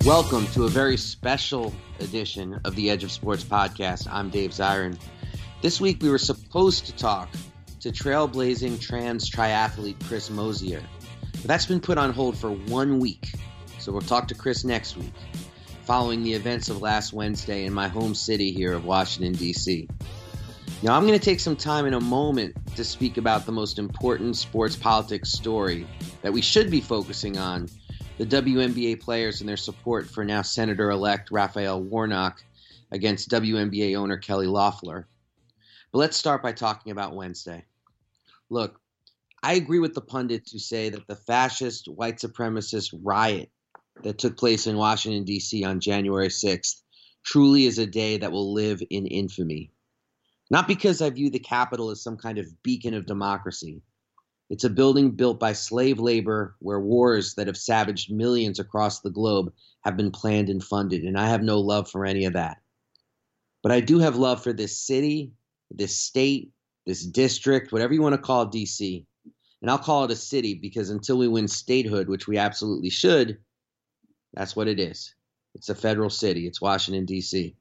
Welcome to a very special edition of the Edge of Sports podcast. I'm Dave Zirin. This week we were supposed to talk to trailblazing trans triathlete Chris Mosier, but that's been put on hold for 1 week. So we'll talk to Chris next week, following the events of last Wednesday in my home city here of Washington, D.C. Now, I'm going to take some time in a moment to speak about the most important sports politics story that we should be focusing on, the WNBA players and their support for now Senator-elect Raphael Warnock against WNBA owner Kelly Loeffler. But let's start by talking about Wednesday. Look, I agree with the pundits who say that the fascist, white supremacist riot that took place in Washington, D.C. on January 6th truly is a day that will live in infamy. Not because I view the Capitol as some kind of beacon of democracy. It's a building built by slave labor where wars that have savaged millions across the globe have been planned and funded, and I have no love for any of that. But I do have love for this city, this state, this district, whatever you want to call D.C. And I'll call it a city because until we win statehood, which we absolutely should, that's what it is. It's a federal city. It's Washington, D.C.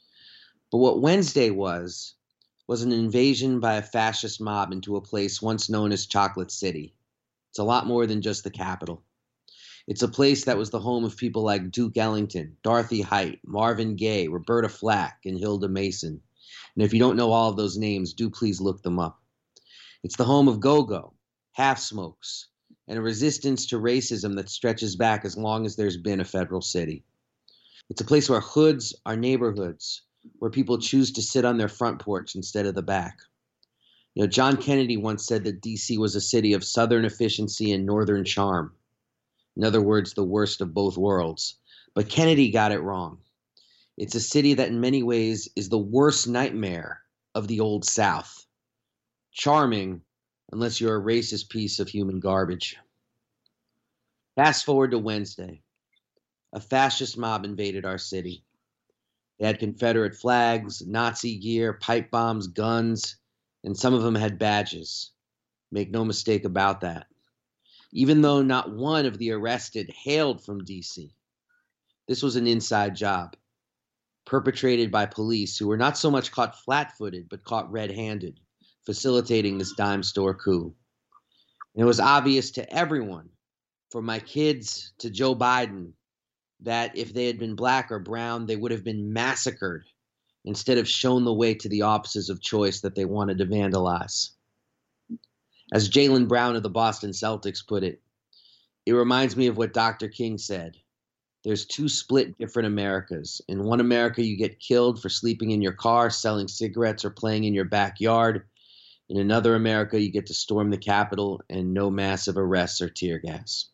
But what Wednesday was an invasion by a fascist mob into a place once known as Chocolate City. It's a lot more than just the Capitol. It's a place that was the home of people like Duke Ellington, Dorothy Height, Marvin Gaye, Roberta Flack, and Hilda Mason. And if you don't know all of those names, do please look them up. It's the home of go-go, half-smokes, and a resistance to racism that stretches back as long as there's been a federal city. It's a place where hoods are neighborhoods, where people choose to sit on their front porch instead of the back. You know, John Kennedy once said that D.C. was a city of southern efficiency and northern charm. In other words, the worst of both worlds. But Kennedy got it wrong. It's a city that in many ways is the worst nightmare of the old South. Charming, unless you're a racist piece of human garbage. Fast forward to Wednesday. A fascist mob invaded our city. They had Confederate flags, Nazi gear, pipe bombs, guns, and some of them had badges. Make no mistake about that. Even though not one of the arrested hailed from D.C., this was an inside job, perpetrated by police who were not so much caught flat-footed, but caught red-handed, facilitating this dime store coup. And it was obvious to everyone, from my kids to Joe Biden, that if they had been black or brown, they would have been massacred instead of shown the way to the offices of choice that they wanted to vandalize. As Jaylen Brown of the Boston Celtics put it, it reminds me of what Dr. King said. There's two split different Americas. In one America, you get killed for sleeping in your car, selling cigarettes, or playing in your backyard. In another America, you get to storm the Capitol and no massive arrests or tear gas.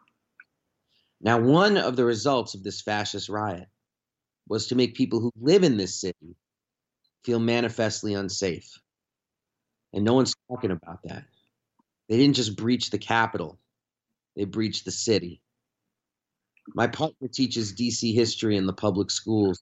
Now, one of the results of this fascist riot was to make people who live in this city feel manifestly unsafe. And no one's talking about that. They didn't just breach the Capitol. They breached the city. My partner teaches D.C. history in the public schools,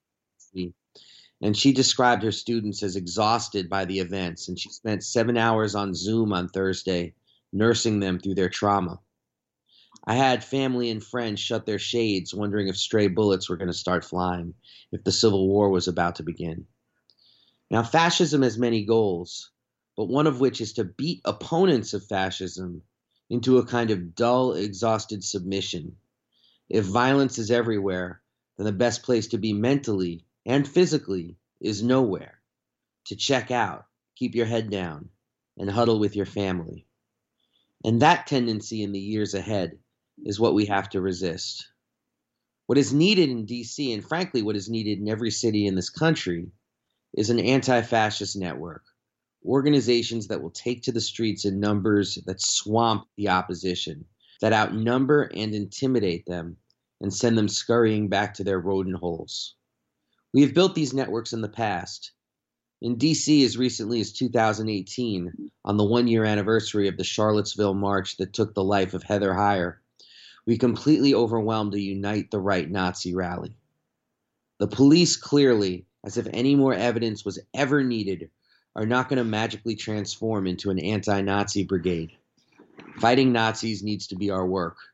and she described her students as exhausted by the events, and she spent 7 hours on Zoom on Thursday nursing them through their trauma. I had family and friends shut their shades, wondering if stray bullets were going to start flying, if the Civil War was about to begin. Now, fascism has many goals, but one of which is to beat opponents of fascism into a kind of dull, exhausted submission. If violence is everywhere, then the best place to be mentally and physically is nowhere. To check out, keep your head down, and huddle with your family. And that tendency in the years ahead is what we have to resist. What is needed in D.C., and frankly what is needed in every city in this country, is an anti-fascist network. Organizations that will take to the streets in numbers that swamp the opposition, that outnumber and intimidate them, and send them scurrying back to their rodent holes. We have built these networks in the past. In D.C. as recently as 2018, on the one-year anniversary of the Charlottesville March that took the life of Heather Heyer, we completely overwhelmed a Unite the Right Nazi rally. The police clearly, as if any more evidence was ever needed, are not going to magically transform into an anti-Nazi brigade. Fighting Nazis needs to be our work.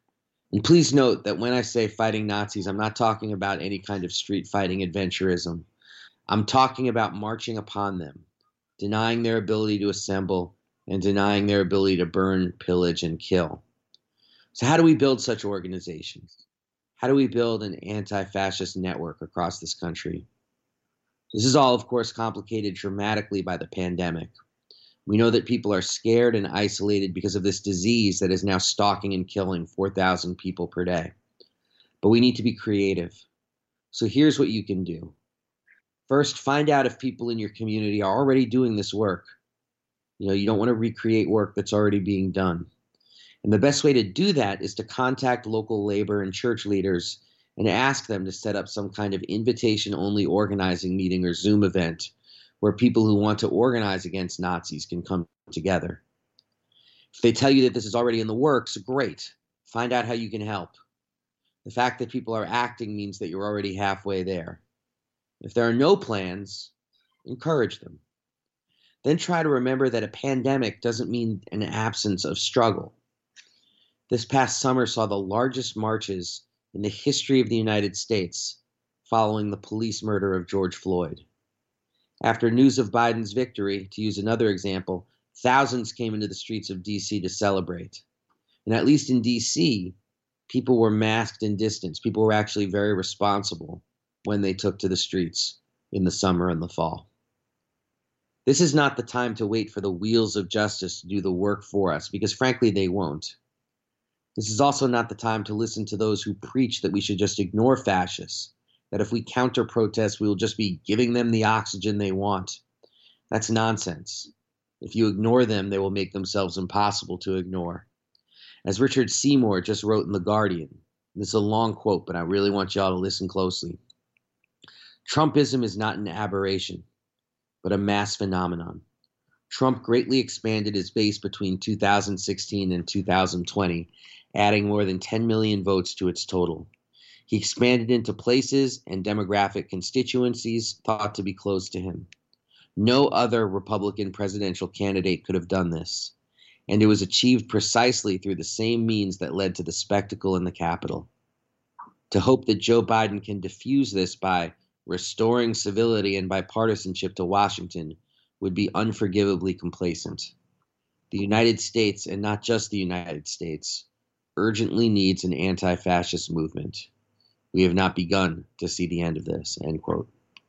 And please note that when I say fighting Nazis, I'm not talking about any kind of street fighting adventurism. I'm talking about marching upon them, denying their ability to assemble, and denying their ability to burn, pillage, and kill. So how do we build such organizations? How do we build an anti-fascist network across this country? This is all, of course, complicated dramatically by the pandemic. We know that people are scared and isolated because of this disease that is now stalking and killing 4,000 people per day. But we need to be creative. So here's what you can do. First, find out if people in your community are already doing this work. You don't want to recreate work that's already being done. And the best way to do that is to contact local labor and church leaders and ask them to set up some kind of invitation-only organizing meeting or Zoom event where people who want to organize against Nazis can come together. If they tell you that this is already in the works, great. Find out how you can help. The fact that people are acting means that you're already halfway there. If there are no plans, encourage them. Then try to remember that a pandemic doesn't mean an absence of struggle. This past summer saw the largest marches in the history of the United States following the police murder of George Floyd. After news of Biden's victory, to use another example, thousands came into the streets of D.C. to celebrate. And at least in D.C., people were masked and distanced. People were actually very responsible when they took to the streets in the summer and the fall. This is not the time to wait for the wheels of justice to do the work for us, because frankly, they won't. This is also not the time to listen to those who preach that we should just ignore fascists, that if we counter-protest, we will just be giving them the oxygen they want. That's nonsense. If you ignore them, they will make themselves impossible to ignore. As Richard Seymour just wrote in The Guardian, this is a long quote, but I really want y'all to listen closely. Trumpism is not an aberration, but a mass phenomenon. Trump greatly expanded his base between 2016 and 2020, adding more than 10 million votes to its total. He expanded into places and demographic constituencies thought to be close to him. No other Republican presidential candidate could have done this, and it was achieved precisely through the same means that led to the spectacle in the Capitol. To hope that Joe Biden can diffuse this by restoring civility and bipartisanship to Washington would be unforgivably complacent. The United States, and not just the United States, urgently needs an anti-fascist movement. We have not begun to see the end of this, end quote.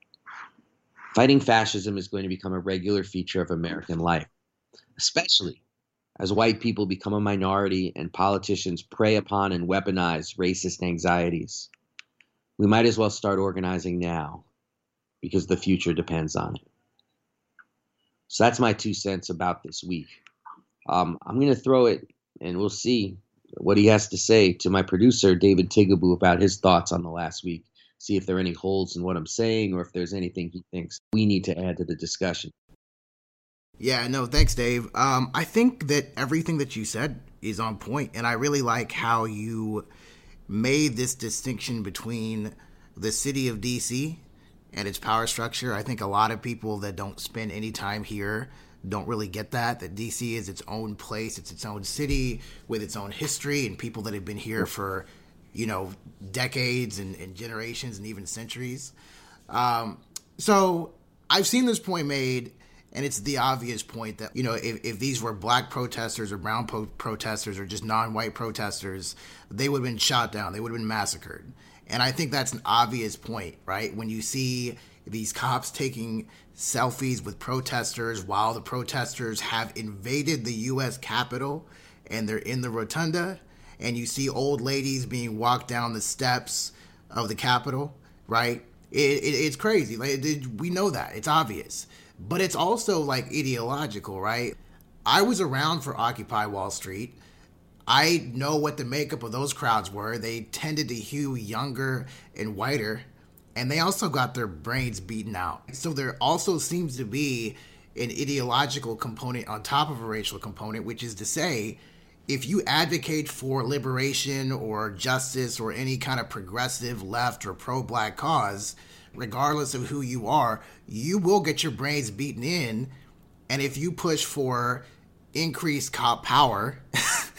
Fighting fascism is going to become a regular feature of American life, especially as white people become a minority and politicians prey upon and weaponize racist anxieties. We might as well start organizing now, because the future depends on it. So that's my 2 cents about this week. I'm going to throw it, and we'll see what he has to say, to my producer, David Tigaboo, about his thoughts on the last week. See if there are any holes in what I'm saying, or if there's anything he thinks we need to add to the discussion. Yeah, no, thanks, Dave. I think that everything that you said is on point, and I really like how you made this distinction between the city of D.C. and its power structure. I think a lot of people that don't spend any time here don't really get that D.C. is its own place, it's its own city with its own history and people that have been here for, decades and generations and even centuries. So I've seen this point made, and it's the obvious point that, if these were black protesters or brown protesters or just non-white protesters, they would have been shot down. They would have been massacred. And I think that's an obvious point, right? When you see these cops taking selfies with protesters while the protesters have invaded the U.S. Capitol and they're in the rotunda, and you see old ladies being walked down the steps of the Capitol, right? It's crazy. We know that. It's obvious. But it's also ideological, right? I was around for Occupy Wall Street. I know what the makeup of those crowds were. They tended to hew younger and whiter, and they also got their brains beaten out. So there also seems to be an ideological component on top of a racial component, which is to say, if you advocate for liberation or justice or any kind of progressive left or pro-black cause, regardless of who you are, you will get your brains beaten in. And if you push for increased cop power,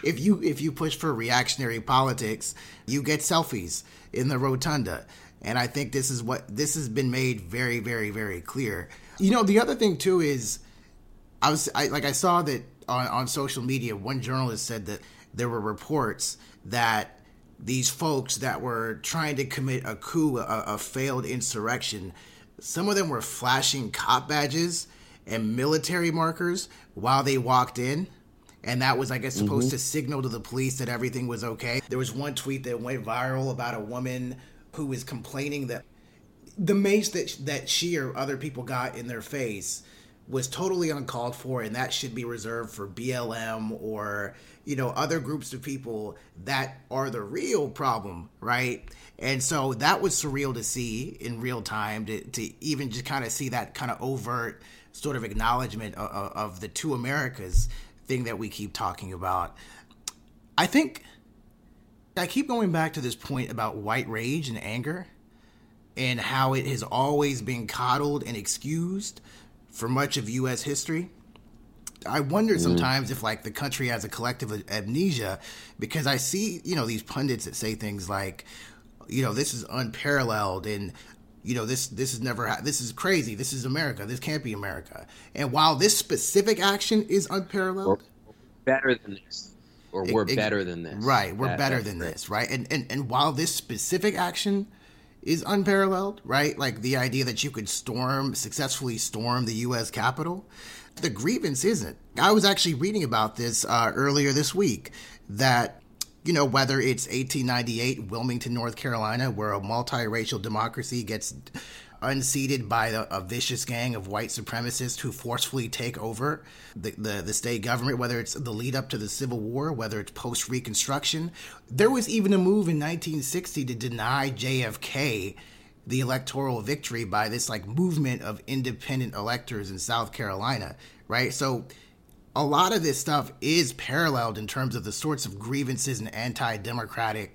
if you push for reactionary politics, you get selfies in the rotunda. And I think this has been made very, very, very clear. The other thing too is I saw that on social media, one journalist said that there were reports that these folks that were trying to commit a coup, a failed insurrection, some of them were flashing cop badges and military markers while they walked in. And that was, I guess, supposed to signal to the police that everything was okay. There was one tweet that went viral about a woman who was complaining that the mace that she or other people got in their face was totally uncalled for, and that should be reserved for BLM or, other groups of people that are the real problem, right? And so that was surreal to see in real time, to even just kind of see that kind of overt sort of acknowledgement of the two Americas thing that we keep talking about. I think I keep going back to this point about white rage and anger and how it has always been coddled and excused for much of U.S. history. I wonder sometimes if the country has a collective amnesia, because I see, these pundits that say things like, this is unparalleled and, this is never, this is crazy. This is America. This can't be America. And while this specific action is unparalleled, better than this, or we're better than this. Right. We're better than this. Right. And while this specific action is unparalleled, right? Like the idea that you could successfully storm the U.S. Capitol, the grievance isn't. I was actually reading about this earlier this week, that, whether it's 1898 Wilmington, North Carolina, where a multiracial democracy gets unseated by a vicious gang of white supremacists who forcefully take over the state government, whether it's the lead up to the Civil War, whether it's post-Reconstruction. There was even a move in 1960 to deny JFK the electoral victory by this movement of independent electors in South Carolina, right? So a lot of this stuff is paralleled in terms of the sorts of grievances and anti-democratic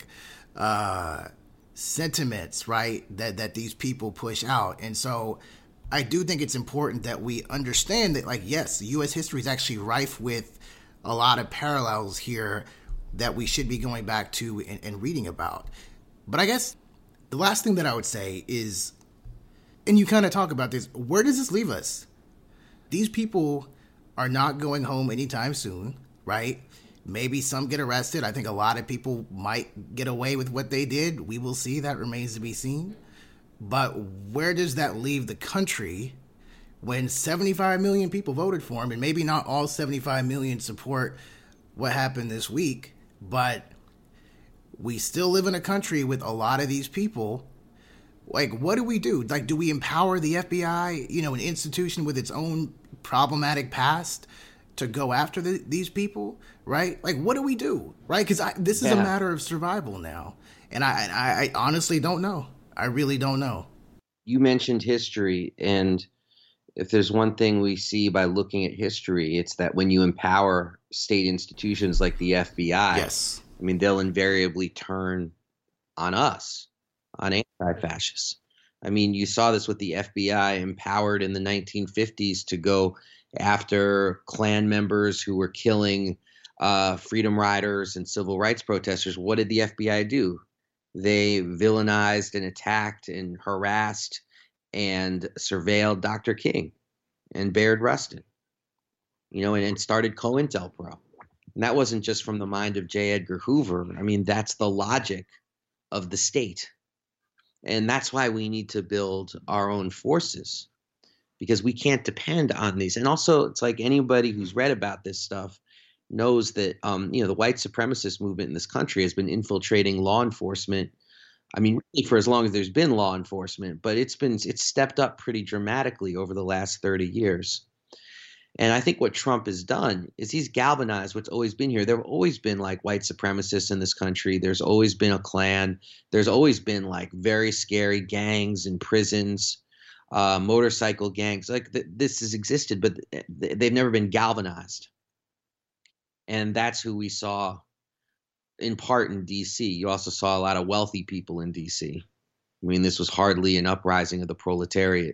sentiments, right, that these people push out. And so I do think it's important that we understand that, yes, U.S. history is actually rife with a lot of parallels here that we should be going back to and reading about. But I guess the last thing that I would say is, and you kind of talk about this, where does this leave us? These people are not going home anytime soon, right? Maybe some get arrested. I think a lot of people might get away with what they did. We will see. That remains to be seen. But where does that leave the country when 75 million people voted for him? And maybe not all 75 million support what happened this week, but we still live in a country with a lot of these people. What do we do? Do we empower the FBI, an institution with its own problematic past, to go after these people, right? What do we do, right? Because this is a matter of survival now. And I honestly don't know. I really don't know. You mentioned history, and if there's one thing we see by looking at history, it's that when you empower state institutions like the FBI, yes, I mean, they'll invariably turn on us, on anti-fascists. I mean, you saw this with the FBI empowered in the 1950s to go after Klan members who were killing freedom riders and civil rights protesters. What did the FBI do? They villainized and attacked and harassed and surveilled Dr. King and Bayard Rustin, and started COINTELPRO. And that wasn't just from the mind of J. Edgar Hoover. I mean, that's the logic of the state. And that's why we need to build our own forces, because we can't depend on these. And also, it's like anybody who's read about this stuff knows that, the white supremacist movement in this country has been infiltrating law enforcement. I mean, really for as long as there's been law enforcement, but it's stepped up pretty dramatically over the last 30 years. And I think what Trump has done is he's galvanized what's always been here. There have always been white supremacists in this country. There's always been a Klan. There's always been very scary gangs in prisons, motorcycle gangs. This has existed, but they've never been galvanized. And that's who we saw in part in D.C. You also saw a lot of wealthy people in D.C. I mean, this was hardly an uprising of the proletariat.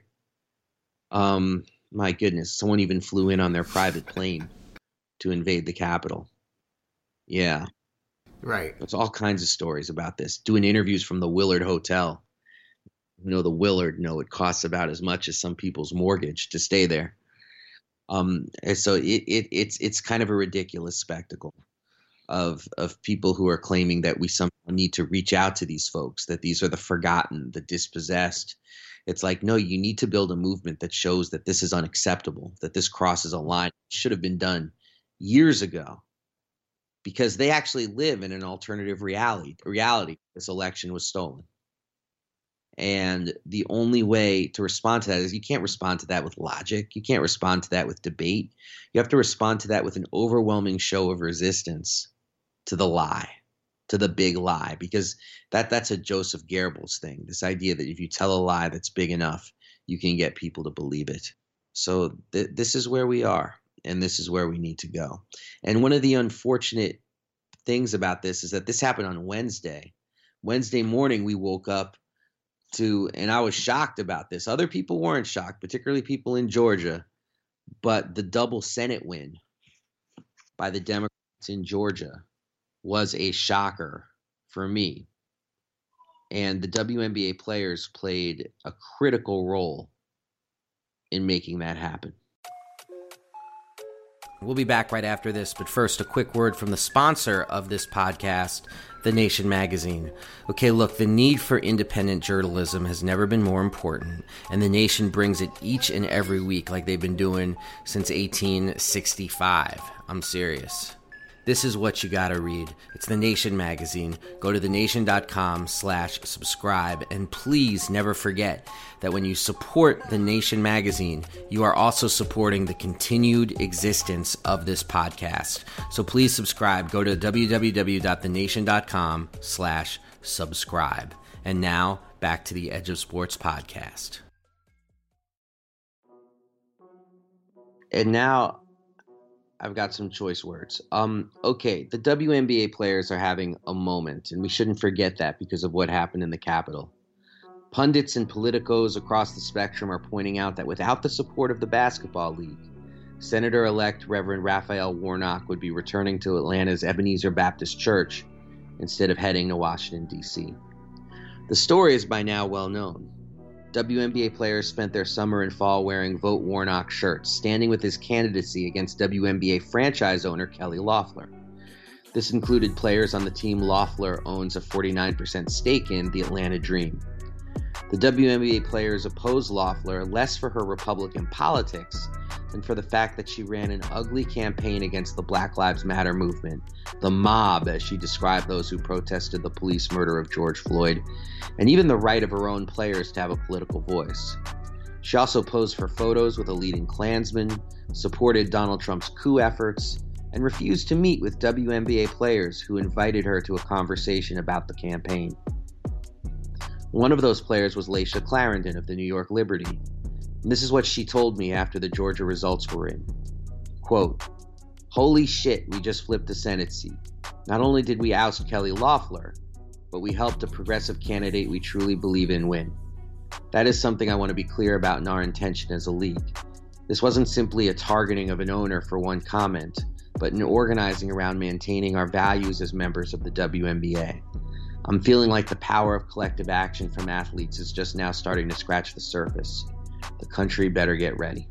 My goodness, someone even flew in on their private plane to invade the Capitol. Yeah. Right. There's all kinds of stories about this. Doing interviews from the Willard Hotel. The Willard, it costs about as much as some people's mortgage to stay there. And so it's kind of a ridiculous spectacle of people who are claiming that we somehow need to reach out to these folks, that these are the forgotten, the dispossessed. It's like, no, you need to build a movement that shows that this is unacceptable, that this crosses a line. It should have been done years ago, because they actually live in an alternative reality. This election was stolen. And the only way to respond to that is you can't respond to that with logic. You can't respond to that with debate. You have to respond to that with an overwhelming show of resistance to the lie, to the big lie, because that's a Joseph Goebbels thing, this idea that if you tell a lie that's big enough, you can get people to believe it. So this is where we are, and this is where we need to go. And one of the unfortunate things about this is that this happened on Wednesday. Wednesday morning, we woke up and I was shocked about this. Other people weren't shocked, particularly people in Georgia, but the double Senate win by the Democrats in Georgia was a shocker for me. And the WNBA players played a critical role in making that happen. We'll be back right after this, but first, a quick word from the sponsor of this podcast, The Nation magazine. Okay, look, the need for independent journalism has never been more important, and The Nation brings it each and every week like they've been doing since 1865. I'm serious. This is what you gotta read. It's The Nation magazine. Go to thenation.com/subscribe, and please never forget that when you support The Nation magazine, you are also supporting the continued existence of this podcast. So please subscribe. Go to www.thenation.com/subscribe. And now, back to the Edge of Sports podcast. And now I've got some choice words. Okay, the WNBA players are having a moment, and we shouldn't forget that because of what happened in the Capitol. Pundits and politicos across the spectrum are pointing out that without the support of the basketball league, Senator-elect Reverend Raphael Warnock would be returning to Atlanta's Ebenezer Baptist Church instead of heading to Washington, D.C. The story is by now well known. WNBA players spent their summer and fall wearing Vote Warnock shirts, standing with his candidacy against WNBA franchise owner Kelly Loeffler. This included players on the team Loeffler owns a 49% stake in, the Atlanta Dream. The WNBA players opposed Loeffler less for her Republican politics than for the fact that she ran an ugly campaign against the Black Lives Matter movement, the mob, as she described those who protested the police murder of George Floyd, and even the right of her own players to have a political voice. She also posed for photos with a leading Klansman, supported Donald Trump's coup efforts, and refused to meet with WNBA players who invited her to a conversation about the campaign. One of those players was Layshia Clarendon of the New York Liberty. And this is what she told me after the Georgia results were in. Quote, "Holy shit, we just flipped the Senate seat. Not only did we oust Kelly Loeffler, but we helped a progressive candidate we truly believe in win. That is something I want to be clear about in our intention as a league. This wasn't simply a targeting of an owner for one comment, but an organizing around maintaining our values as members of the WNBA. I'm feeling like the power of collective action from athletes is just now starting to scratch the surface. The country better get ready."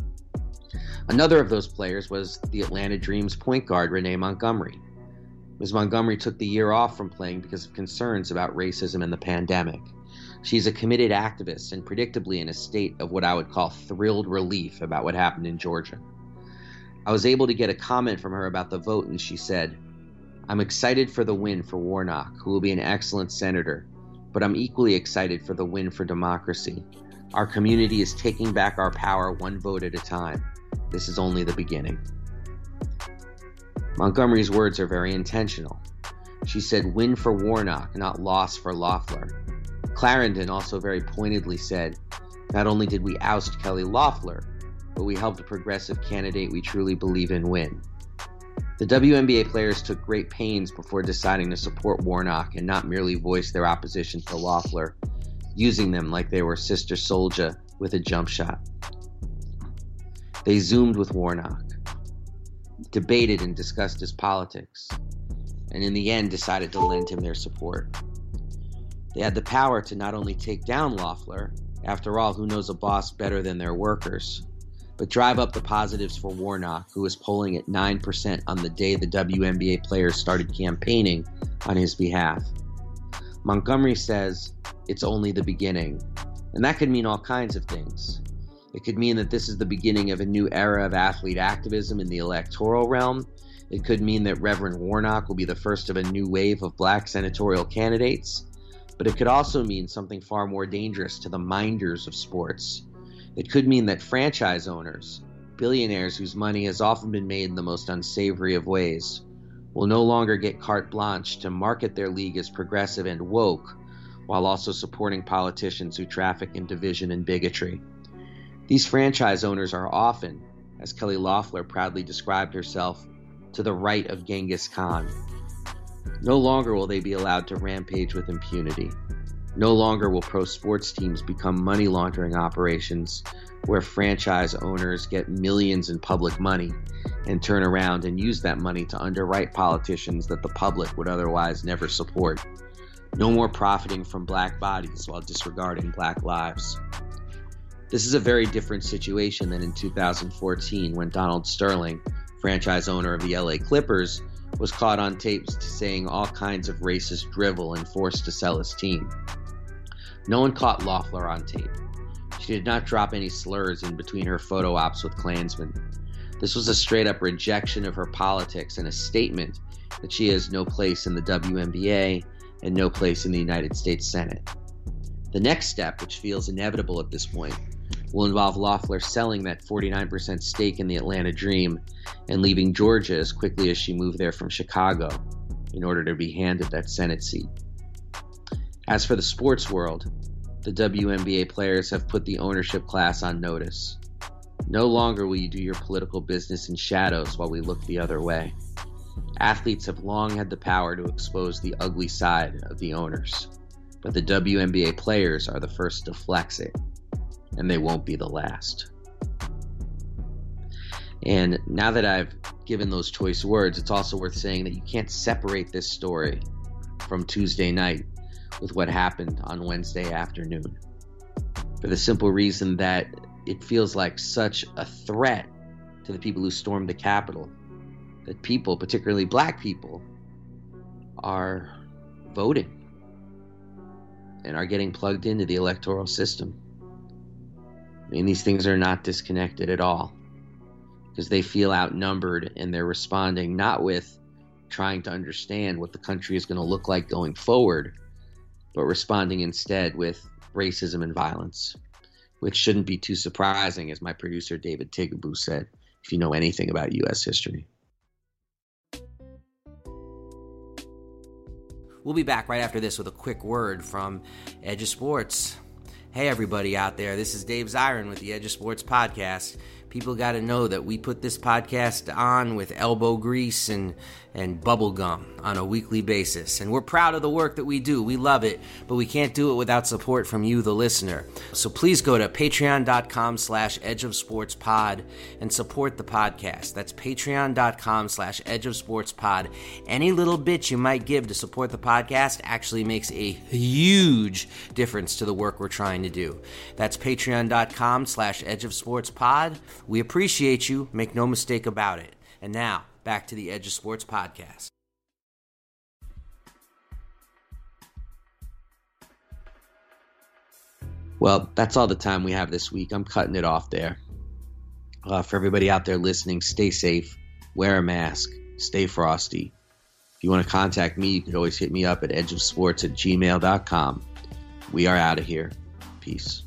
Another of those players was the Atlanta Dream's point guard, Renee Montgomery. Ms. Montgomery took the year off from playing because of concerns about racism and the pandemic. She's a committed activist and predictably in a state of what I would call thrilled relief about what happened in Georgia. I was able to get a comment from her about the vote, and she said, "I'm excited for the win for Warnock, who will be an excellent senator, but I'm equally excited for the win for democracy. Our community is taking back our power one vote at a time. This is only the beginning." Montgomery's words are very intentional. She said win for Warnock, not loss for Loeffler. Clarendon also very pointedly said, not only did we oust Kelly Loeffler, but we helped a progressive candidate we truly believe in win. The WNBA players took great pains before deciding to support Warnock and not merely voice their opposition to Loeffler, using them like they were Sister Souljah with a jump shot. They Zoomed with Warnock, debated and discussed his politics, and in the end decided to lend him their support. They had the power to not only take down Loeffler, after all, who knows a boss better than their workers, but drive up the positives for Warnock, who was polling at 9% on the day the WNBA players started campaigning on his behalf. Montgomery says it's only the beginning, and that could mean all kinds of things. It could mean that this is the beginning of a new era of athlete activism in the electoral realm. It could mean that Reverend Warnock will be the first of a new wave of black senatorial candidates. But it could also mean something far more dangerous to the minders of sports. It could mean that franchise owners, billionaires whose money has often been made in the most unsavory of ways, will no longer get carte blanche to market their league as progressive and woke, while also supporting politicians who traffic in division and bigotry. These franchise owners are often, as Kelly Loeffler proudly described herself, to the right of Genghis Khan. No longer will they be allowed to rampage with impunity. No longer will pro sports teams become money laundering operations where franchise owners get millions in public money and turn around and use that money to underwrite politicians that the public would otherwise never support. No more profiting from black bodies while disregarding black lives. This is a very different situation than in 2014 when Donald Sterling, franchise owner of the LA Clippers, was caught on tapes saying all kinds of racist drivel and forced to sell his team. No one caught Loeffler on tape. She did not drop any slurs in between her photo ops with Klansmen. This was a straight-up rejection of her politics and a statement that she has no place in the WNBA and no place in the United States Senate. The next step, which feels inevitable at this point, will involve Loeffler selling that 49% stake in the Atlanta Dream and leaving Georgia as quickly as she moved there from Chicago in order to be handed that Senate seat. As for the sports world, the WNBA players have put the ownership class on notice. No longer will you do your political business in shadows while we look the other way. Athletes have long had the power to expose the ugly side of the owners, but the WNBA players are the first to flex it, and they won't be the last. And now that I've given those choice words, it's also worth saying that you can't separate this story from Tuesday night with what happened on Wednesday afternoon, for the simple reason that it feels like such a threat to the people who stormed the Capitol that people, particularly black people, are voting and are getting plugged into the electoral system. I mean, these things are not disconnected at all, because they feel outnumbered and they're responding not with trying to understand what the country is going to look like going forward, but responding instead with racism and violence, which shouldn't be too surprising, as my producer David Tigaboo said, if you know anything about U.S. history. We'll be back right after this with a quick word from Edge of Sports. Hey everybody out there, this is Dave Zirin with the Edge of Sports podcast. People got to know that we put this podcast on with elbow grease and bubble gum on a weekly basis. And we're proud of the work that we do. We love it, but we can't do it without support from you, the listener. So please go to patreon.com/edgeofsportspod and support the podcast. That's patreon.com/edgeofsportspod. Any little bit you might give to support the podcast actually makes a huge difference to the work we're trying to do. That's patreon.com/edgeofsportspod. We appreciate you. Make no mistake about it. And now, back to the Edge of Sports podcast. Well, that's all the time we have this week. I'm cutting it off there. For everybody out there listening, stay safe, wear a mask, stay frosty. If you want to contact me, you can always hit me up at edgeofsports@gmail.com. We are out of here. Peace.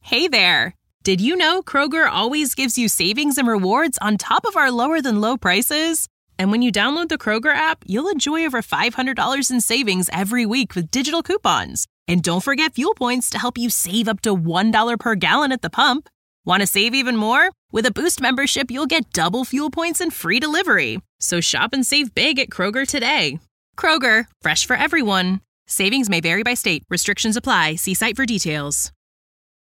Hey there! Did you know Kroger always gives you savings and rewards on top of our lower-than-low prices? And when you download the Kroger app, you'll enjoy over $500 in savings every week with digital coupons. And don't forget fuel points to help you save up to $1 per gallon at the pump. Want to save even more? With a Boost membership, you'll get double fuel points and free delivery. So shop and save big at Kroger today. Kroger, fresh for everyone. Savings may vary by state. Restrictions apply. See site for details.